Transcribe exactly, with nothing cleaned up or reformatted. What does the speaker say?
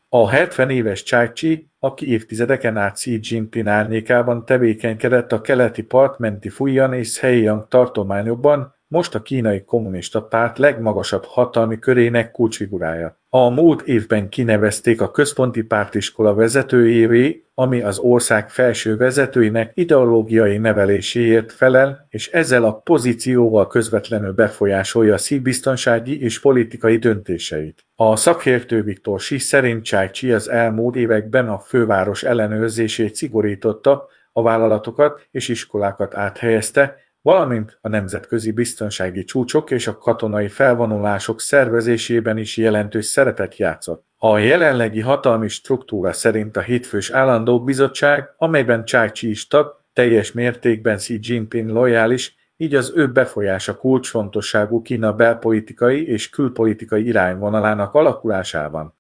A hetven éves Csai Chi, aki évtizedeken át Xi Jinping árnyékában tevékenykedett a keleti part menti Fujian és Zhejiang tartományokban, most a Kínai Kommunista Párt legmagasabb hatalmi körének kulcsfigurája. A múlt évben kinevezték a központi pártiskola vezetőjévé, ami az ország felső vezetőinek ideológiai neveléséért felel, és ezzel a pozícióval közvetlenül befolyásolja Xi biztonsági és politikai döntéseit. A szakértő Viktor Xi szerint Csai Chi az elmúlt években a főváros ellenőrzését szigorította, a vállalatokat és iskolákat áthelyezte, valamint a nemzetközi biztonsági csúcsok és a katonai felvonulások szervezésében is jelentős szerepet játszott. A jelenlegi hatalmi struktúra szerint a hétfős állandó bizottság, amelyben Csai Chi is tag, teljes mértékben Xi Jinping lojális, így az ő befolyása kulcsfontosságú Kína belpolitikai és külpolitikai irányvonalának alakulásában.